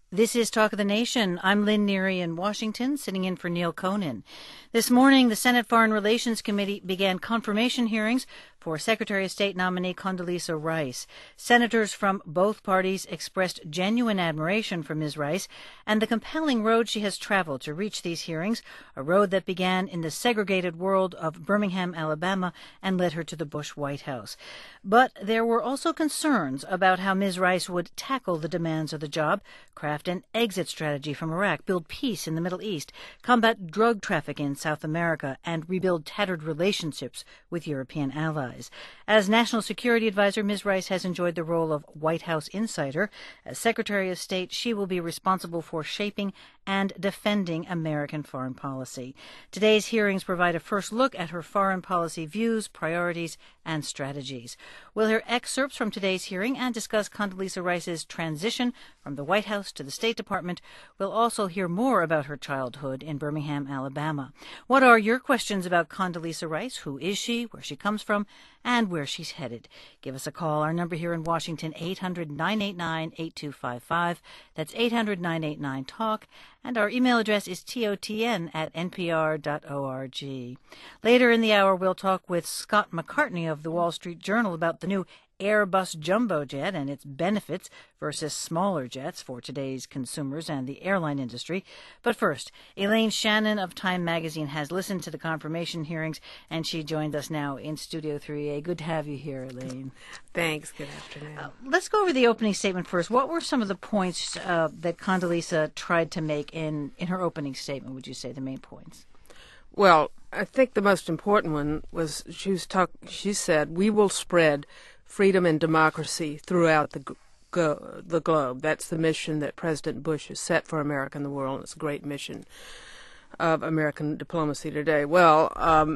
This is Talk of the Nation. I'm Lynn Neary in Washington, sitting in for Neil Conan. This morning, the Senate Foreign Relations Committee began confirmation hearings for Secretary of State nominee Condoleezza Rice. Senators from both parties expressed genuine admiration for Ms. Rice and the compelling road she has traveled to reach these hearings, a road that began in the segregated world of Birmingham, Alabama, and led her to the Bush White House. But there were also concerns about how Ms. Rice would tackle the demands of the job, craft an exit strategy from Iraq, build peace in the Middle East, combat drug trafficking in South America, and rebuild tattered relationships with European allies. As National Security Advisor, Ms. Rice has enjoyed the role of White House insider. As Secretary of State, she will be responsible for shaping and defending American foreign policy. Today's hearings provide a first look at her foreign policy views, priorities, and strategies. We'll hear excerpts from today's hearing and discuss Condoleezza Rice's transition from the White House to the State Department. We'll also hear more about her childhood in Birmingham, Alabama. What are your questions about Condoleezza Rice? Who is she? Where she comes from? And where she's headed? Give us a call. Our number here in Washington, 800-989-8255. That's 800-989-TALK. And our email address is totn@npr.org. Later in the hour, we'll talk with Scott McCartney of the Wall Street Journal about the new Airbus jumbo jet and its benefits versus smaller jets for today's consumers and the airline industry. But first, Elaine Shannon of Time Magazine has listened to the confirmation hearings, and she joined us now in Studio 3A. Good to have you here, Elaine. Thanks. Good afternoon. Let's go over the opening statement first. What were some of the points that Condoleezza tried to make in her opening statement, would you say, the main points? Well, I think the most important one was she said, we will spread freedom and democracy throughout the globe. That's the mission that President Bush has set for America and the world. It's a great mission of American diplomacy today. Well,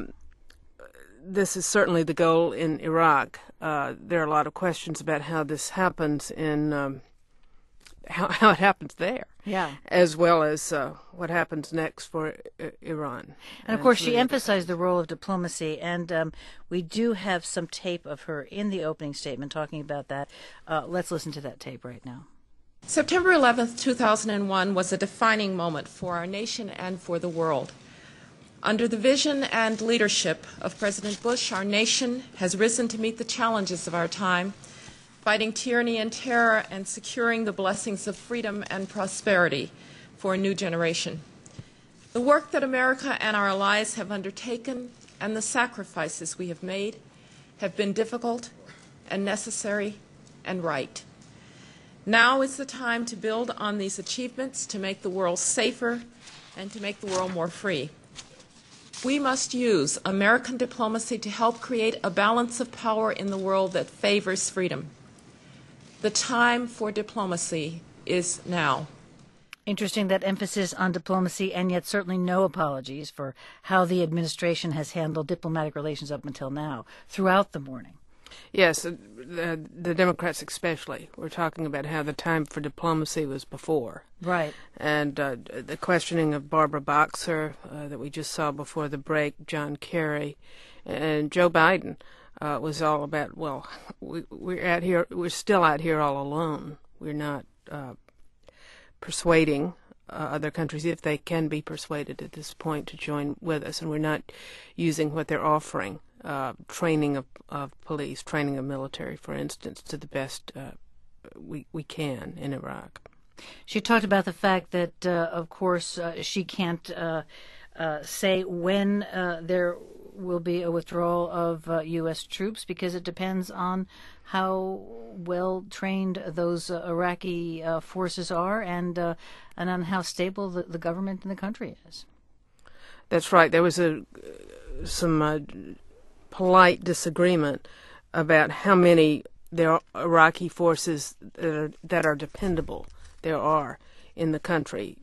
this is certainly the goal in Iraq. There are a lot of questions about how this happens in how it happens there, as well as what happens next for Iran. And of course, she emphasized the role of diplomacy, and we do have some tape of her in the opening statement talking about that. Let's listen to that tape right now. September 11th, 2001 was a defining moment for our nation and for the world. Under the vision and leadership of President Bush, our nation has risen to meet the challenges of our time, fighting tyranny and terror and securing the blessings of freedom and prosperity for a new generation. The work that America and our allies have undertaken and the sacrifices we have made have been difficult and necessary and right. Now is the time to build on these achievements, to make the world safer and to make the world more free. We must use American diplomacy to help create a balance of power in the world that favors freedom. The time for diplomacy is now. Interesting, that emphasis on diplomacy, and yet certainly no apologies for how the administration has handled diplomatic relations up until now, throughout the morning. Yes, the Democrats especially were talking about how the time for diplomacy was before. Right. And the questioning of Barbara Boxer that we just saw before the break, John Kerry, and Joe Biden. Was all about, well, we're still out here all alone. We're not persuading other countries, if they can be persuaded at this point, to join with us, and we're not using what they're offering, training of police, training of military, for instance, to the best we can in Iraq. She talked about the fact that, of course, she can't say when there will be a withdrawal of U.S. troops because it depends on how well trained those Iraqi forces are and on how stable the government in the country is. That's right. There was some polite disagreement about how many Iraqi forces that are dependable there are in the country.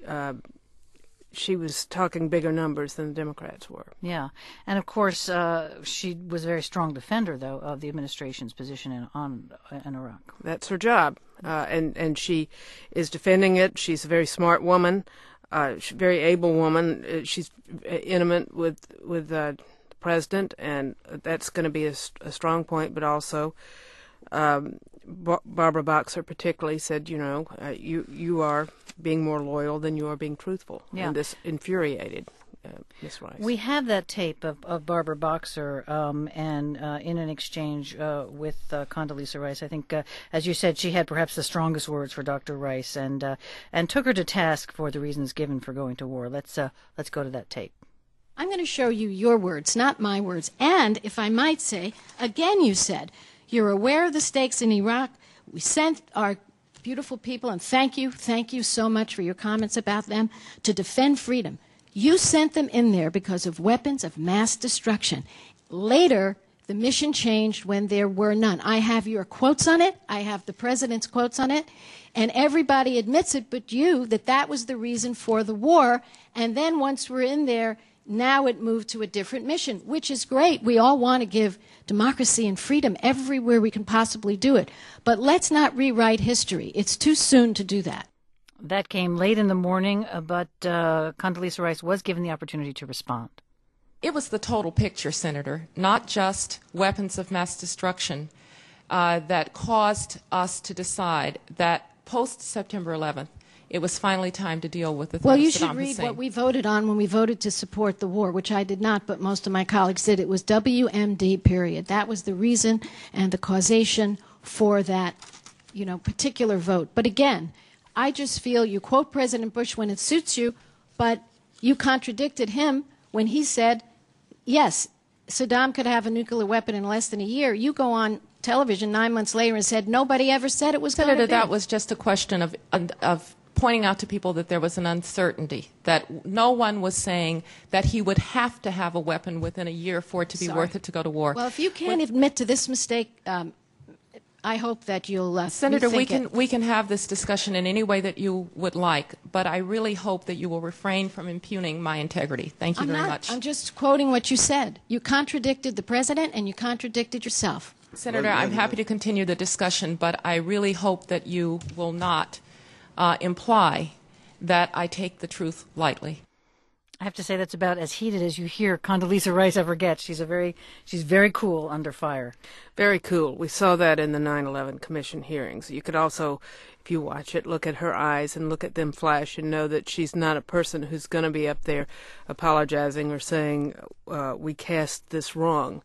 She was talking bigger numbers than the Democrats were. Yeah. And, of course, she was a very strong defender, though, of the administration's position in Iraq. That's her job. And she is defending it. She's a very smart woman, very able woman. She's intimate with the president, and that's going to be a strong point. But also, Barbara Boxer particularly said, you are being more loyal than you are being truthful. Yeah. And this infuriated Ms. Rice. We have that tape of Barbara Boxer and in an exchange with Condoleezza Rice. I think, as you said, she had perhaps the strongest words for Dr. Rice and took her to task for the reasons given for going to war. Let's go to that tape. I'm going to show you your words, not my words. And, if I might say, again you said, you're aware of the stakes in Iraq. We sent our beautiful people, and thank you so much for your comments about them, to defend freedom. You sent them in there because of weapons of mass destruction. Later, the mission changed when there were none. I have your quotes on it. I have the president's quotes on it. And everybody admits it but you, that was the reason for the war. And then once we're in there, now it moved to a different mission, which is great. We all want to give democracy and freedom everywhere we can possibly do it. But let's not rewrite history. It's too soon to do that. That came late in the morning, but Condoleezza Rice was given the opportunity to respond. It was the total picture, Senator, not just weapons of mass destruction, that caused us to decide that post-September 11th, it was finally time to deal with the threat Well, of you Saddam should read Hussein. what we voted on when we voted to support the war, which I did not, but most of my colleagues did. It was WMD, period. That was the reason and the causation for that, particular vote. But again, I just feel you quote President Bush when it suits you, but you contradicted him when he said, yes, Saddam could have a nuclear weapon in less than a year. You go on television 9 months later and said nobody ever said it was going to be. Senator, that was just a question of pointing out to people that there was an uncertainty, that no one was saying that he would have to have a weapon within a year for it to be worth it to go to war. Well, if you can't admit to this mistake, I hope that you'll Senator, rethink we can have this discussion in any way that you would like, but I really hope that you will refrain from impugning my integrity. Thank you very much. I'm just quoting what you said. You contradicted the president and you contradicted yourself. Senator, I'm happy to continue the discussion, but I really hope that you will not imply that I take the truth lightly. I have to say that's about as heated as you hear Condoleezza Rice ever gets. She's very cool under fire. Very cool. We saw that in the 9/11 Commission hearings. You could also, if you watch it, look at her eyes and look at them flash and know that she's not a person who's going to be up there apologizing or saying, we cast this wrong.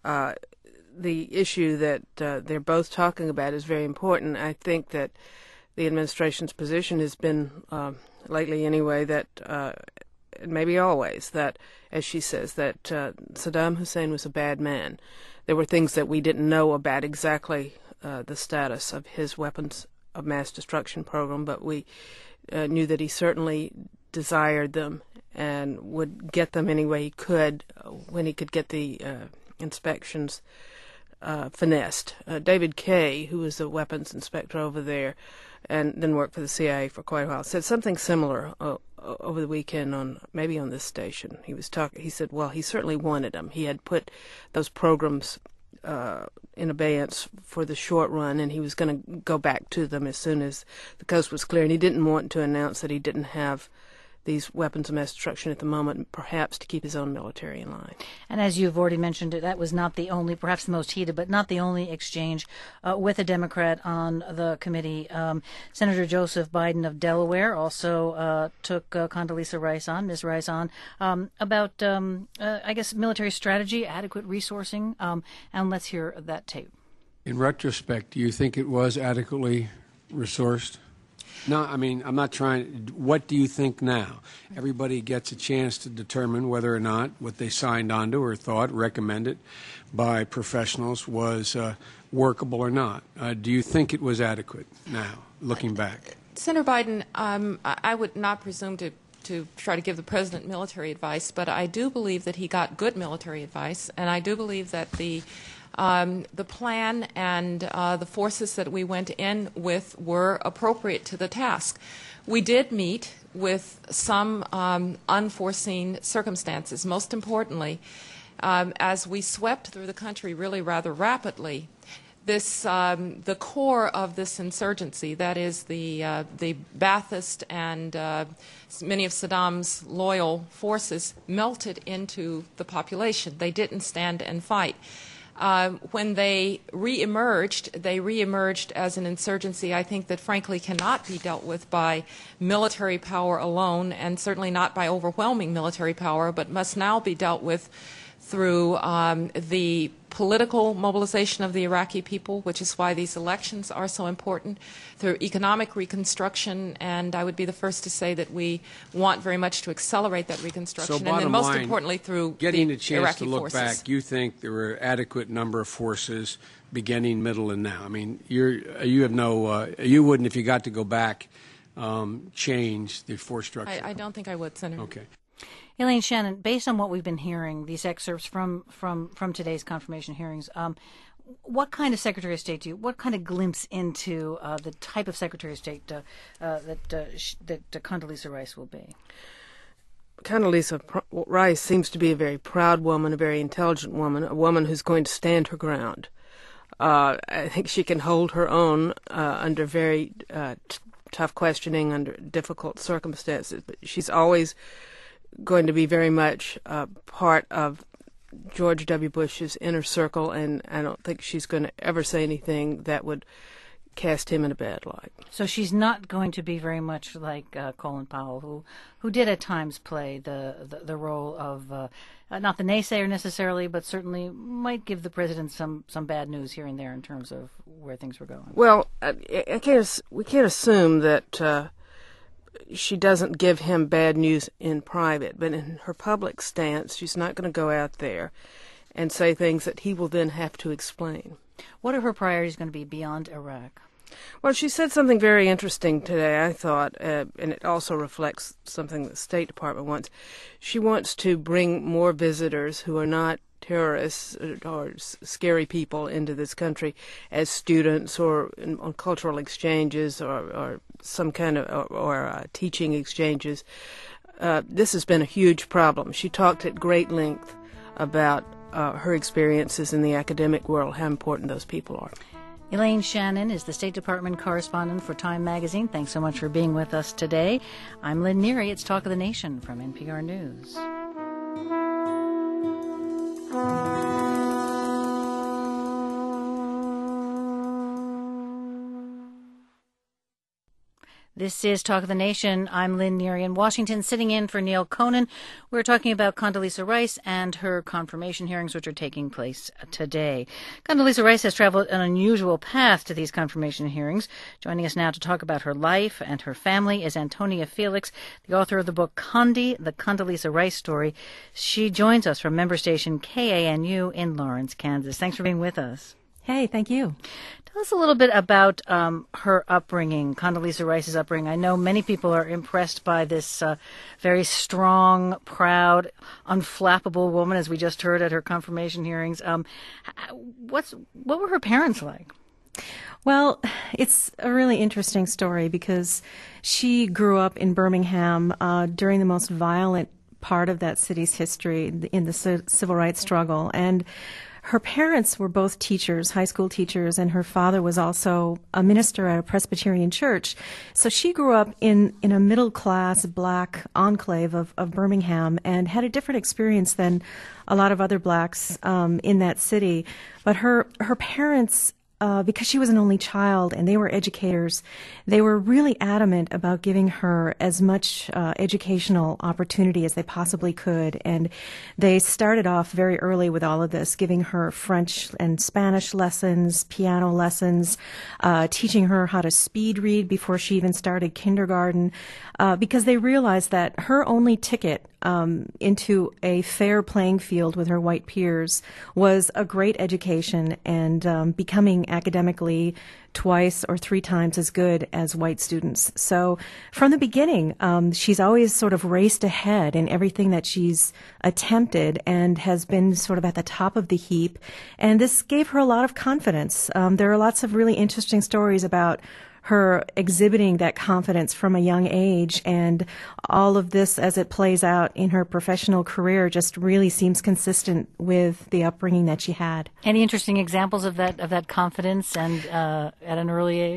The issue that they're both talking about is very important. I think that the administration's position has been, lately anyway, that maybe always, that, as she says, that Saddam Hussein was a bad man. There were things that we didn't know about exactly the status of his weapons of mass destruction program, but we knew that he certainly desired them and would get them any way he could when he could get the inspections finessed. David Kay, who was a weapons inspector over there and then worked for the CIA for quite a while, said something similar over the weekend maybe on this station. He said, well, he certainly wanted them. He had put those programs in abeyance for the short run, and he was going to go back to them as soon as the coast was clear, and he didn't want to announce that he didn't have these weapons of mass destruction at the moment, perhaps to keep his own military in line. And as you've already mentioned, that was not the only, perhaps the most heated, but not the only exchange with a Democrat on the committee. Senator Joseph Biden of Delaware also took Condoleezza Rice on, Ms. Rice on, about, I guess, military strategy, adequate resourcing, and let's hear that tape. In retrospect, do you think it was adequately resourced? No, I mean, I'm not trying. What do you think now? Everybody gets a chance to determine whether or not what they signed onto or thought, recommended by professionals was workable or not. Do you think it was adequate now, looking back? Senator Biden, I would not presume to try to give the president military advice, but I do believe that he got good military advice, and I do believe that the plan and the forces that we went in with were appropriate to the task. We did meet with some unforeseen circumstances. Most importantly, as we swept through the country really rather rapidly, the core of this insurgency, that is the Ba'athist and many of Saddam's loyal forces, melted into the population. They didn't stand and fight. When they reemerged as an insurgency, I think that frankly cannot be dealt with by military power alone, and certainly not by overwhelming military power, but must now be dealt with through the political mobilization of the Iraqi people, which is why these elections are so important, through economic reconstruction, and I would be the first to say that we want very much to accelerate that reconstruction, So and then most line, importantly through getting the a chance Iraqi to look forces. back, you think there were adequate number of forces beginning, middle, and now? I mean, you have no, you wouldn't, if you got to go back, change the force structure. I don't think I would, Senator. Okay. Elaine Shannon, based on what we've been hearing, these excerpts from today's confirmation hearings, what kind of Secretary of State what kind of glimpse into the type of Secretary of State that Condoleezza Rice will be? Condoleezza Rice seems to be a very proud woman, a very intelligent woman, a woman who's going to stand her ground. I think she can hold her own under very tough questioning, under difficult circumstances, but she's always going to be very much part of George W. Bush's inner circle, and I don't think she's going to ever say anything that would cast him in a bad light. So she's not going to be very much like Colin Powell, who did at times play the role of not the naysayer necessarily, but certainly might give the president some bad news here and there in terms of where things were going. Well, we can't assume that she doesn't give him bad news in private, but in her public stance, she's not going to go out there and say things that he will then have to explain. What are her priorities going to be beyond Iraq? Well, she said something very interesting today, I thought, and it also reflects something the State Department wants. She wants to bring more visitors who are not terrorists or scary people into this country as students or on cultural exchanges or some kind of or teaching exchanges. This has been a huge problem. She talked at great length about her experiences in the academic world, how important those people are. Elaine Shannon is the State Department correspondent for Time Magazine. Thanks so much for being with us today. I'm Lynn Neary. It's Talk of the Nation from NPR News. This is Talk of the Nation. I'm Lynn Neary in Washington, sitting in for Neil Conan. We're talking about Condoleezza Rice and her confirmation hearings, which are taking place today. Condoleezza Rice has traveled an unusual path to these confirmation hearings. Joining us now to talk about her life and her family is Antonia Felix, the author of the book Condi, the Condoleezza Rice Story. She joins us from member station KANU in Lawrence, Kansas. Thanks for being with us. Hey, thank you. Tell us a little bit about her upbringing, Condoleezza Rice's upbringing. I know many people are impressed by this very strong, proud, unflappable woman, as we just heard at her confirmation hearings. What were her parents like? Well, it's a really interesting story because she grew up in Birmingham during the most violent part of that city's history in the civil rights struggle, and her parents were both teachers, high school teachers, and her father was also a minister at a Presbyterian church. So she grew up in a middle-class black enclave of Birmingham and had a different experience than a lot of other blacks in that city. But her parents, because she was an only child and they were educators, they were really adamant about giving her as much educational opportunity as they possibly could. And they started off very early with all of this, giving her French and Spanish lessons, piano lessons, teaching her how to speed read before she even started kindergarten, because they realized that her only ticket into a fair playing field with her white peers was a great education and becoming academically twice or three times as good as white students. So from the beginning, she's always sort of raced ahead in everything that she's attempted and has been sort of at the top of the heap. And this gave her a lot of confidence. There are lots of really interesting stories about her exhibiting that confidence from a young age, and all of this as it plays out in her professional career just really seems consistent with the upbringing that she had. Any interesting examples of that confidence and at an early age?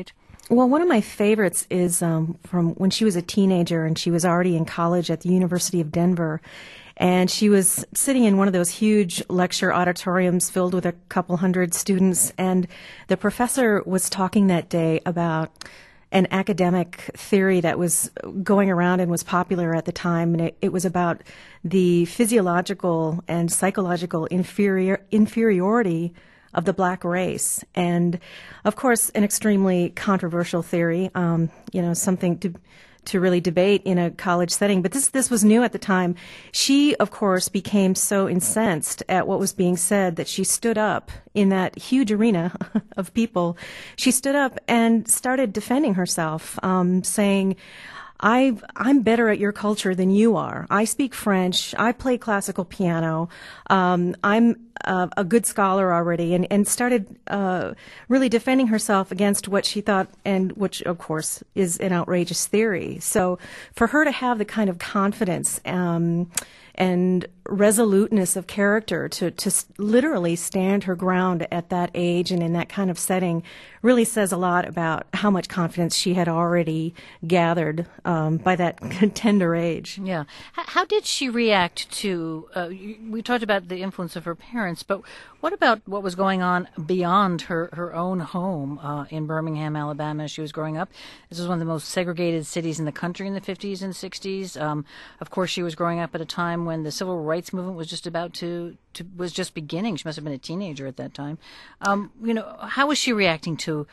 Well, one of my favorites is from when she was a teenager and she was already in college at the University of Denver. And she was sitting in one of those huge lecture auditoriums filled with a couple hundred students. And the professor was talking that day about an academic theory that was going around and was popular at the time. And it was about the physiological and psychological inferiority of the black race. And of course, an extremely controversial theory, something to really debate in a college setting. But this was new at the time. She, of course, became so incensed at what was being said that she stood up in that huge arena of people. She stood up and started defending herself, saying, I'm better at your culture than you are. I speak French. I play classical piano. I'm a good scholar already, and started really defending herself against what she thought, and which, of course, is an outrageous theory. So for her to have the kind of confidence and resoluteness of character to literally stand her ground at that age and in that kind of setting really says a lot about how much confidence she had already gathered by that tender age. Yeah. How did she react to, we talked about the influence of her parents, but what about what was going on beyond her own home in Birmingham, Alabama, as she was growing up? This was one of the most segregated cities in the country in the 50s and 60s. Of course, she was growing up at a time when the civil rights movement was just was just beginning. She must have been a teenager at that time. How was she reacting to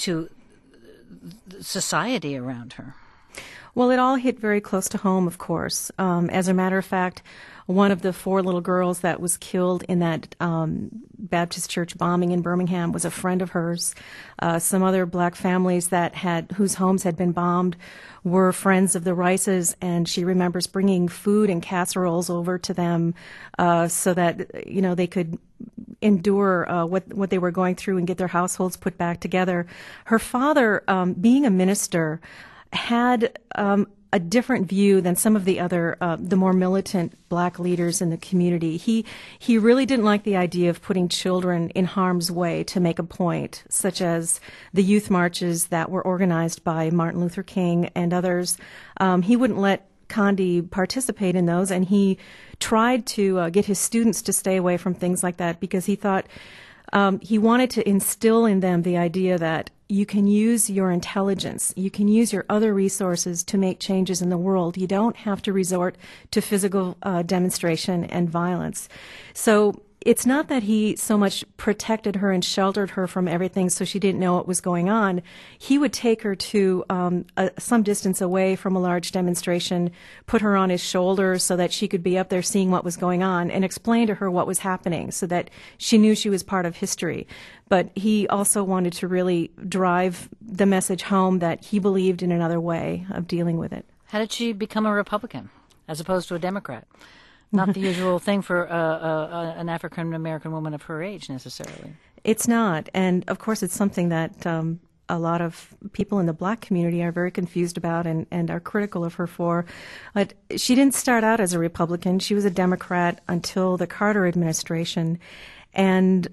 society around her? Well, it all hit very close to home, of course. As a matter of fact, one of the 4 little girls that was killed in that Baptist church bombing in Birmingham was a friend of hers. Some other black families whose homes had been bombed were friends of the Rices, and she remembers bringing food and casseroles over to them so that they could endure what they were going through and get their households put back together. Her father, being a minister, had a different view than some of the other, the more militant black leaders in the community. He really didn't like the idea of putting children in harm's way to make a point, such as the youth marches that were organized by Martin Luther King and others. He wouldn't let Condi participate in those, and he tried to get his students to stay away from things like that because he thought he wanted to instill in them the idea that you can use your intelligence, you can use your other resources to make changes in the world. You don't have to resort to physical demonstration and violence. So it's not that he so much protected her and sheltered her from everything so she didn't know what was going on. He would take her to some distance away from a large demonstration, put her on his shoulder so that she could be up there seeing what was going on, and explain to her what was happening so that she knew she was part of history. But he also wanted to really drive the message home that he believed in another way of dealing with it. How did she become a Republican as opposed to a Democrat? Not the usual thing for an African-American woman of her age, necessarily. It's not. And, of course, it's something that a lot of people in the black community are very confused about and are critical of her for. But she didn't start out as a Republican. She was a Democrat until the Carter administration. And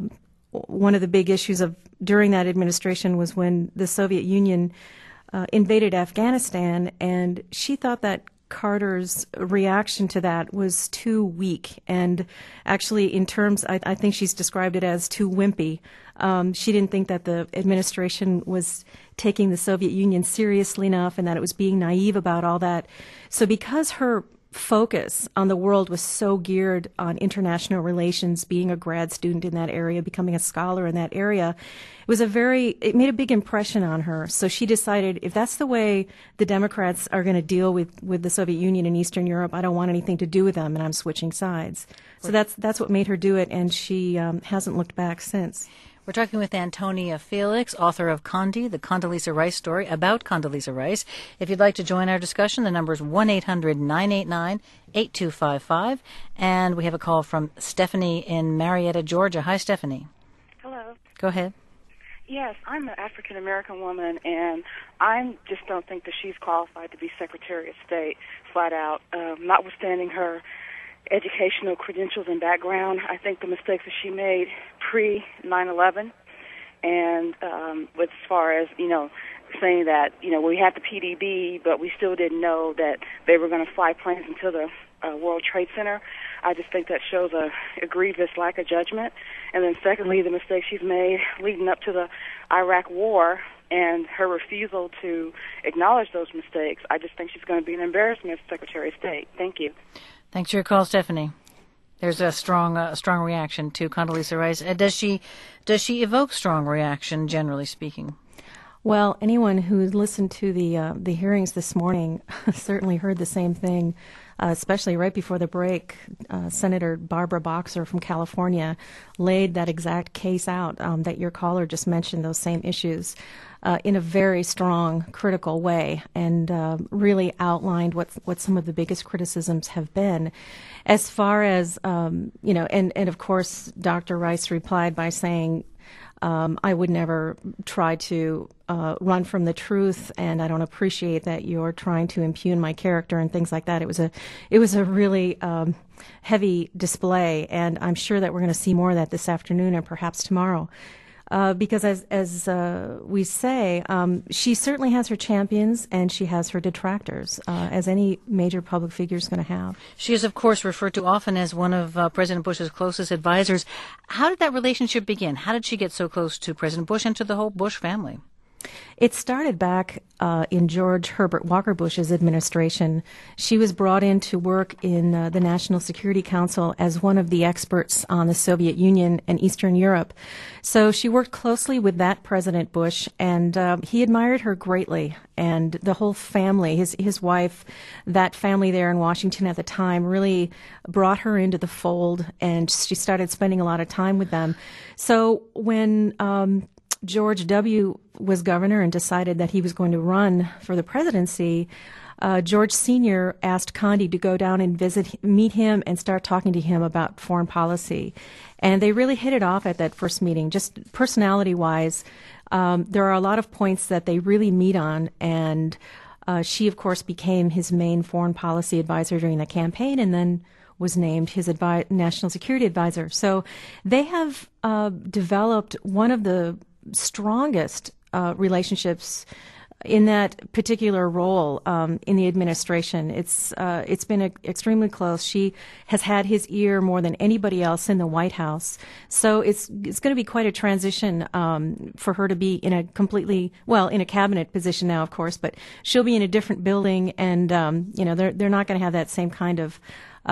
one of the big issues during that administration was when the Soviet Union invaded Afghanistan, and she thought that Carter's reaction to that was too weak, and actually in terms, I think she's described it as too wimpy. She didn't think that the administration was taking the Soviet Union seriously enough and that it was being naive about all that. So because her focus on the world was so geared on international relations, being a grad student in that area, becoming a scholar in that area, it made a big impression on her. So she decided, if that's the way the Democrats are going to deal with the Soviet Union and Eastern Europe, I don't want anything to do with them, and I'm switching sides. So that's what made her do it, and she hasn't looked back since. We're talking with Antonia Felix, author of Condi, the Condoleezza Rice story, about Condoleezza Rice. If you'd like to join our discussion, the number is 1-800-989-8255. And we have a call from Stephanie in Marietta, Georgia. Hi, Stephanie. Hello. Go ahead. Yes, I'm an African-American woman, and I just don't think that she's qualified to be Secretary of State, flat out, notwithstanding her educational credentials and background. I think the mistakes that she made pre-9/11 And as far as, saying that, we had the PDB, but we still didn't know that they were going to fly planes into the World Trade Center, I just think that shows a grievous lack of judgment. And then secondly, the mistake she's made leading up to the Iraq War and her refusal to acknowledge those mistakes, I just think she's going to be an embarrassment as Secretary of State. Thank you. Thanks for your call, Stephanie. There's a strong reaction to Condoleezza Rice. Does she evoke strong reaction, generally speaking? Well, anyone who listened to the hearings this morning certainly heard the same thing, especially right before the break. Senator Barbara Boxer from California laid that exact case out that your caller just mentioned, those same issues, in a very strong, critical way, and really outlined what some of the biggest criticisms have been. As far as, and of course, Dr. Rice replied by saying, I would never try to run from the truth, and I don't appreciate that you're trying to impugn my character and things like that. It was a really heavy display, and I'm sure that we're going to see more of that this afternoon and perhaps tomorrow. Because as we say, she certainly has her champions and she has her detractors, as any major public figure is going to have. She is, of course, referred to often as one of President Bush's closest advisors. How did that relationship begin? How did she get so close to President Bush and to the whole Bush family? It started back in George Herbert Walker Bush's administration. She was brought in to work in the National Security Council as one of the experts on the Soviet Union and Eastern Europe. So she worked closely with that President Bush, and he admired her greatly. And the whole family, his wife, that family there in Washington at the time, really brought her into the fold, and she started spending a lot of time with them. So when George W. was governor and decided that he was going to run for the presidency, George Sr. asked Condi to go down and meet him and start talking to him about foreign policy. And they really hit it off at that first meeting, just personality-wise. There are a lot of points that they really meet on, and she, of course, became his main foreign policy advisor during the campaign and then was named his national security advisor. So they have developed one of the strongest relationships in that particular role in the administration. It's been extremely close. She has had his ear more than anybody else in the White House. So it's going to be quite a transition for her to be in a in a cabinet position now, of course, but she'll be in a different building, and they're not going to have that same kind of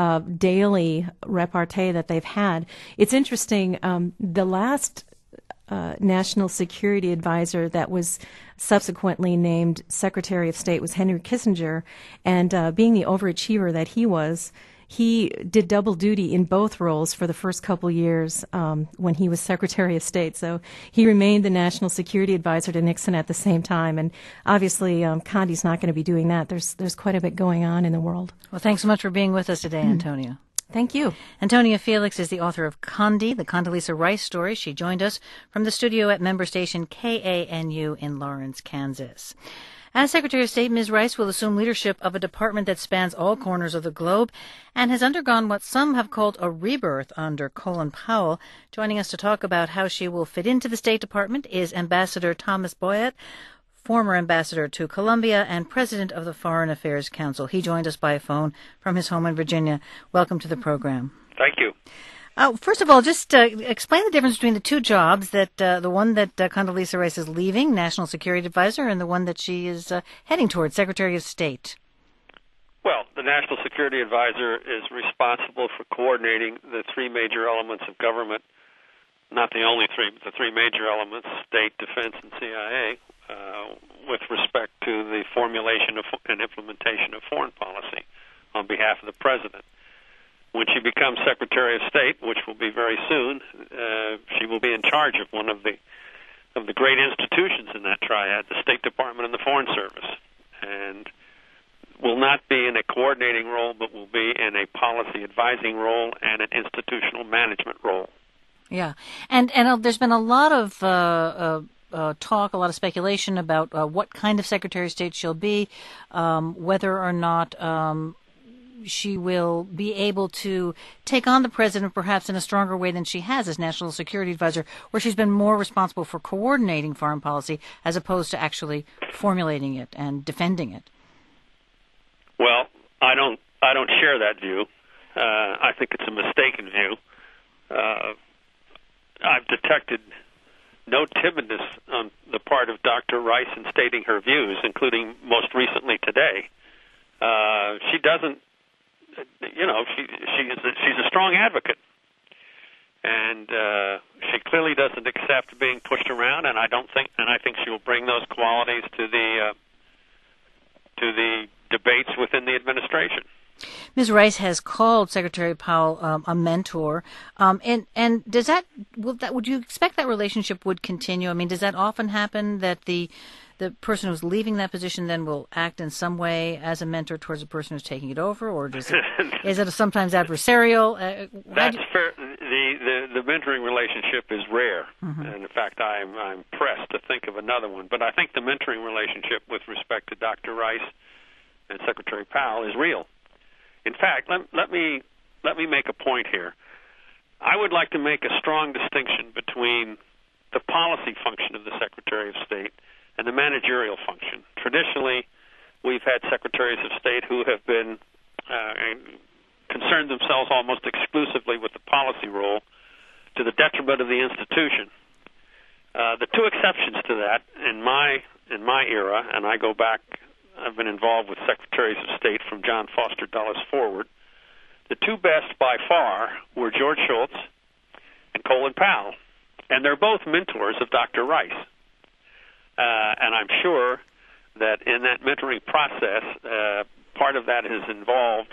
daily repartee that they've had. It's interesting. The last national security advisor that was subsequently named Secretary of State was Henry Kissinger, and being the overachiever that he was, he did double duty in both roles for the first couple years when he was Secretary of State. So he remained the national security advisor to Nixon at the same time, and obviously Condi's not going to be doing that. There's quite a bit going on in the world. Well, thanks so much for being with us today, Antonia. Thank you. Antonia Felix is the author of Condi, the Condoleezza Rice story. She joined us from the studio at member station KANU in Lawrence, Kansas. As Secretary of State, Ms. Rice will assume leadership of a department that spans all corners of the globe and has undergone what some have called a rebirth under Colin Powell. Joining us to talk about how she will fit into the State Department is Ambassador Thomas Boyett, former ambassador to Colombia and president of the Foreign Affairs Council. He joined us by phone from his home in Virginia. Welcome to the program. Thank you. First of all, just explain the difference between the two jobs, that the one that Condoleezza Rice is leaving, National Security Advisor, and the one that she is heading towards, Secretary of State. Well, the National Security Advisor is responsible for coordinating the three major elements of government, not the only three, but the three major elements, state, defense, and CIA, with respect to the formulation and implementation of foreign policy on behalf of the President. When she becomes Secretary of State, which will be very soon, she will be in charge of one of the great institutions in that triad, the State Department and the Foreign Service, and will not be in a coordinating role, but will be in a policy advising role and an institutional management role. Yeah, and there's been a lot of talk, a lot of speculation about what kind of Secretary of State she'll be, whether or not she will be able to take on the president perhaps in a stronger way than she has as National Security Advisor, where she's been more responsible for coordinating foreign policy as opposed to actually formulating it and defending it. Well, I don't share that view. I think it's a mistaken view. I've detected no timidness on the part of Dr. Rice in stating her views, including most recently today. She doesn't, she's a strong advocate, and she clearly doesn't accept being pushed around. And I think she will bring those qualities to the debates within the administration. Ms. Rice has called Secretary Powell a mentor, and would you expect that relationship would continue? I mean, does that often happen that the person who's leaving that position then will act in some way as a mentor towards the person who's taking it over, or is it sometimes adversarial? That's fair. The mentoring relationship is rare, and in fact, I'm pressed to think of another one. But I think the mentoring relationship with respect to Dr. Rice and Secretary Powell is real. In fact, let me make a point here. I would like to make a strong distinction between the policy function of the Secretary of State and the managerial function. Traditionally, we've had Secretaries of State who have been concerned themselves almost exclusively with the policy role to the detriment of the institution. The two exceptions to that in my era, and I go back, I've been involved with Secretaries of State from John Foster Dulles forward. The two best by far were George Shultz and Colin Powell, and they're both mentors of Dr. Rice. And I'm sure that in that mentoring process, part of that has involved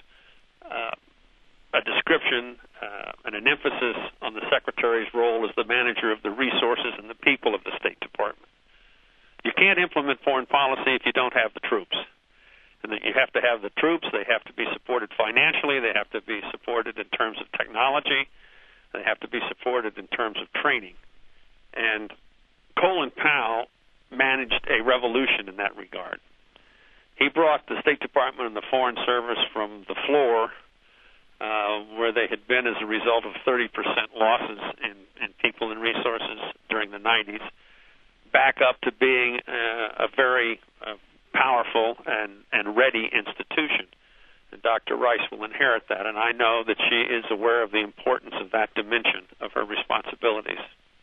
a description and an emphasis on the Secretary's role as the manager of the resources and the people of the State Department. You can't implement foreign policy if you don't have the troops. And that you have to have the troops. They have to be supported financially. They have to be supported in terms of technology. They have to be supported in terms of training. And Colin Powell managed a revolution in that regard. He brought the State Department and the Foreign Service from the floor, where they had been as a result of 30% losses in people and resources during the 90s, back up to being a very powerful and ready institution. And Dr. Rice will inherit that, and I know that she is aware of the importance of that dimension of her responsibilities.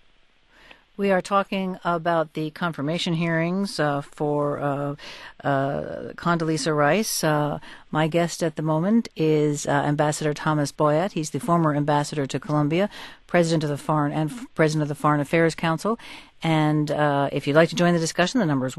We are talking about the confirmation hearings for Condoleezza Rice. My guest at the moment is Ambassador Thomas Boyett. He's the former ambassador to Colombia, president of the Foreign Affairs Council. And if you'd like to join the discussion, the number is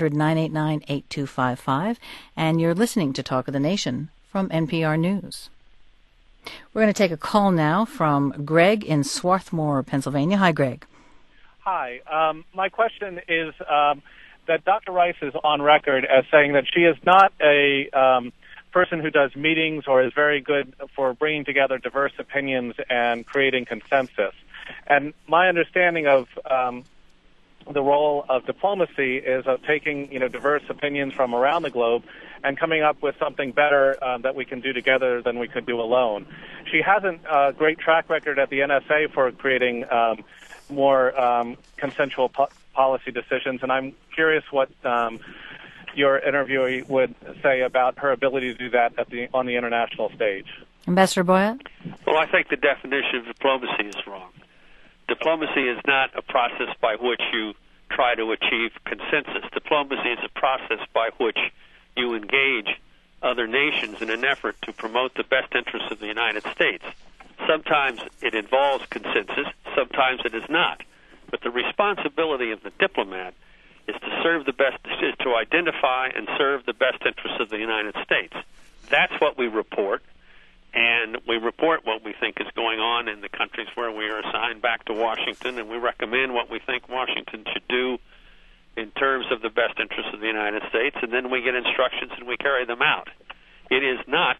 1-800-989-8255. And you're listening to Talk of the Nation from NPR News. We're going to take a call now from Greg in Swarthmore, Pennsylvania. Hi, Greg. Hi. My question is that Dr. Rice is on record as saying that she is not a person who does meetings or is very good for bringing together diverse opinions and creating consensus. And my understanding of the role of diplomacy is of taking, diverse opinions from around the globe and coming up with something better that we can do together than we could do alone. She hasn't a great track record at the NSA for creating more consensual policy decisions, and I'm curious what your interviewee would say about her ability to do that on the international stage. Ambassador Boyett? Well, I think the definition of diplomacy is wrong. Diplomacy is not a process by which you try to achieve consensus. Diplomacy is a process by which you engage other nations in an effort to promote the best interests of the United States. Sometimes it involves consensus, sometimes it is not. But the responsibility of the diplomat is to identify and serve the best interests of the United States. That's what we report, and we report what we think is going on in the countries where we are assigned back to Washington, and we recommend what we think Washington should do in terms of the best interests of the United States, and then we get instructions and we carry them out. It is not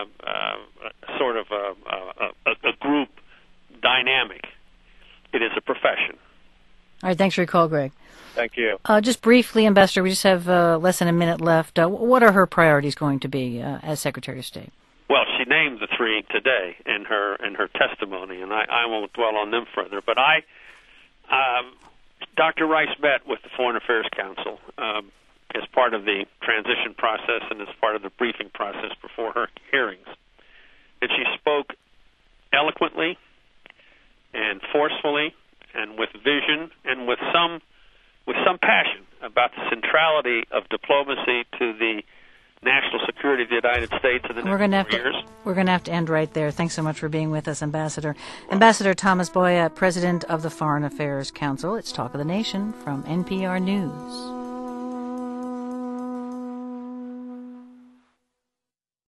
sort of a group dynamic. It is a profession. All right, thanks for your call, Greg. Thank you. Just briefly, Ambassador, we just have less than a minute left. What are her priorities going to be as Secretary of State? Well, she named the three today in her testimony, and I won't dwell on them further. But Dr. Rice met with the Foreign Affairs Council as part of the transition process and as part of the briefing process before her hearings, and she spoke eloquently and forcefully and with vision and with some passion about the centrality of diplomacy to the national security of the United States in the next 4 years. We're going to have to end right there. Thanks so much for being with us, Ambassador. Ambassador Thomas Boya, President of the Foreign Affairs Council. It's Talk of the Nation from NPR News.